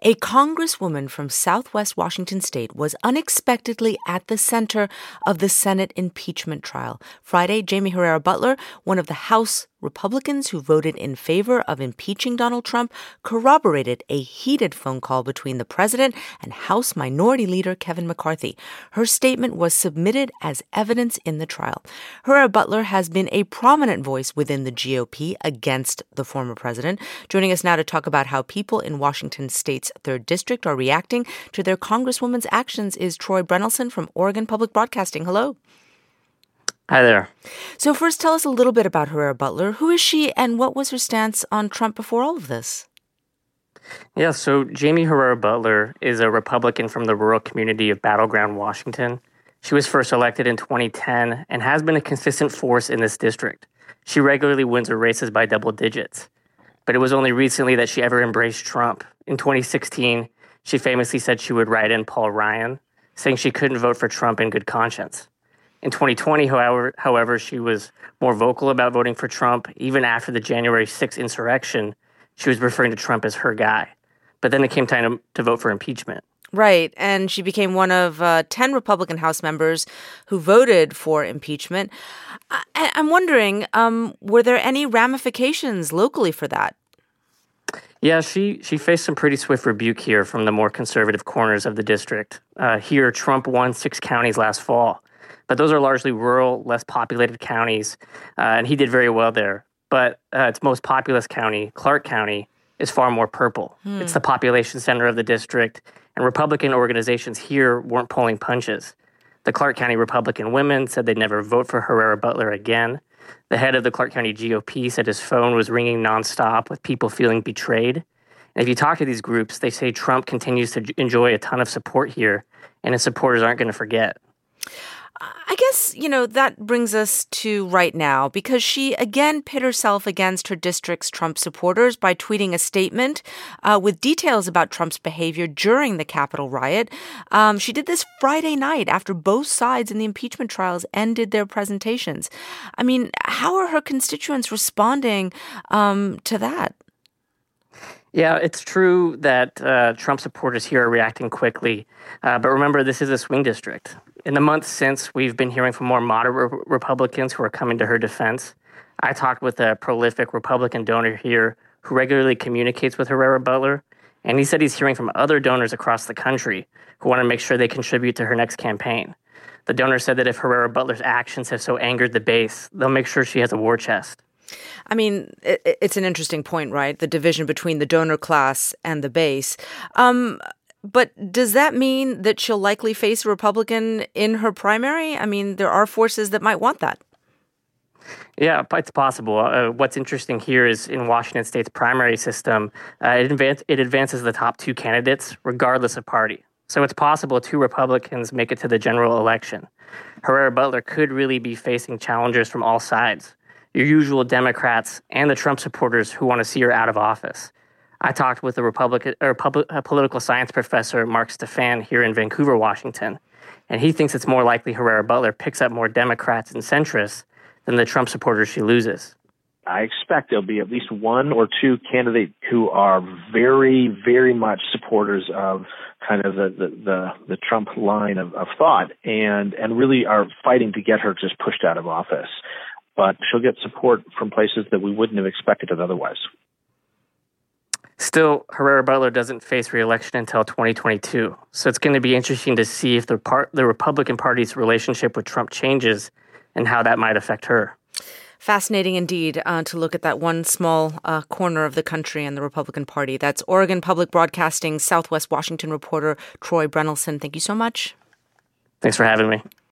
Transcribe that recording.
A congresswoman from Southwest Washington state was unexpectedly at the center of the Senate impeachment trial. Friday, Jaime Herrera Beutler, one of the House Republicans who voted in favor of impeaching Donald Trump, corroborated a heated phone call between the president and House Minority Leader Kevin McCarthy. Her statement was submitted as evidence in the trial. Herrera Beutler has been a prominent voice within the GOP against the former president. Joining us now to talk about how people in Washington state's 3rd District are reacting to their congresswoman's actions is Troy Brennelson from Oregon Public Broadcasting. Hello. Hi there. So first, tell us a little bit about Herrera Beutler. Who is she and what was her stance on Trump before all of this? Yeah, so Jaime Herrera Beutler is a Republican from the rural community of Battleground, Washington. She was first elected in 2010 and has been a consistent force in this district. She regularly wins her races by double digits. But it was only recently that she ever embraced Trump. In 2016, she famously said she would write in Paul Ryan, saying she couldn't vote for Trump in good conscience. In 2020, however, she was more vocal about voting for Trump. Even after the January 6th insurrection, she was referring to Trump as her guy. But then it came time to vote for impeachment. Right, and she became one of 10 Republican House members who voted for impeachment. I'm wondering, were there any ramifications locally for that? Yeah, she faced some pretty swift rebuke here from the more conservative corners of the district. Here, Trump won 6 counties last fall. But those are largely rural, less populated counties, and he did very well there. But its most populous county, Clark County, is far more purple. It's the population center of the district, and Republican organizations here weren't pulling punches. The Clark County Republican women said they'd never vote for Herrera Beutler again. The head of the Clark County GOP said his phone was ringing nonstop with people feeling betrayed. And if you talk to these groups, they say Trump continues to enjoy a ton of support here, and his supporters aren't going to forget. I guess, that brings us to right now, because she again pit herself against her district's Trump supporters by tweeting a statement with details about Trump's behavior during the Capitol riot. She did this Friday night after both sides in the impeachment trials ended their presentations. I mean, how are her constituents responding to that? Yeah, it's true that Trump supporters here are reacting quickly. But remember, this is a swing district. In the months since, we've been hearing from more moderate Republicans who are coming to her defense. I talked with a prolific Republican donor here who regularly communicates with Herrera Beutler, and he said he's hearing from other donors across the country who want to make sure they contribute to her next campaign. The donor said that if Herrera Beutler's actions have so angered the base, they'll make sure she has a war chest. I mean, it's an interesting point, right? The division between the donor class and the base. But does that mean that she'll likely face a Republican in her primary? I mean, there are forces that might want that. Yeah, it's possible. What's interesting here is in Washington State's primary system, it advances the top 2 candidates regardless of party. So it's possible 2 Republicans make it to the general election. Herrera Beutler could really be facing challengers from all sides. Your usual Democrats and the Trump supporters who want to see her out of office. I talked with a political science professor, Mark Stefan, here in Vancouver, Washington, and he thinks it's more likely Herrera Beutler picks up more Democrats and centrists than the Trump supporters she loses. I expect there'll be at least 1 or 2 candidates who are very, very much supporters of kind of the Trump line of thought and really are fighting to get her just pushed out of office. But she'll get support from places that we wouldn't have expected it otherwise. Still, Herrera Beutler doesn't face re-election until 2022. So it's going to be interesting to see if the Republican Party's relationship with Trump changes and how that might affect her. Fascinating indeed to look at that one small corner of the country and the Republican Party. That's Oregon Public Broadcasting Southwest Washington reporter Troy Brennelson. Thank you so much. Thanks for having me.